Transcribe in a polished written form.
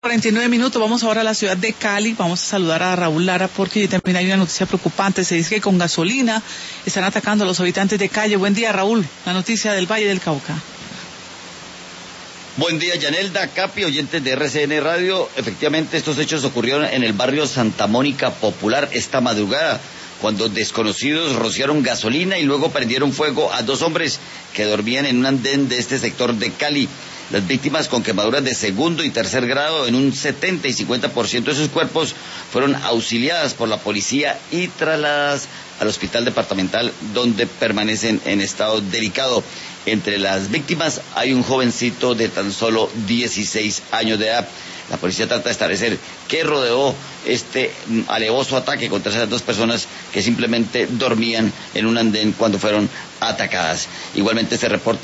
49 minutos, vamos ahora a la ciudad de Cali, vamos a saludar a Raúl Lara porque también hay una noticia preocupante, se dice que con gasolina están atacando a los habitantes de Cali. Buen día, Raúl, la noticia del Valle del Cauca. Buen día, Yanelda, Capi, oyentes de RCN Radio. Efectivamente, estos hechos ocurrieron en el barrio Santa Mónica Popular esta madrugada, cuando desconocidos rociaron gasolina y luego prendieron fuego a dos hombres que dormían en un andén de este sector de Cali. Las víctimas con quemaduras de segundo y tercer grado en un 70 y 50% de sus cuerpos fueron auxiliadas por la policía y trasladadas al hospital departamental, donde permanecen en estado delicado. Entre las víctimas hay un jovencito de tan solo 16 años de edad. La policía trata de establecer qué rodeó este alevoso ataque contra esas dos personas que simplemente dormían en un andén cuando fueron atacadas. Igualmente se reporta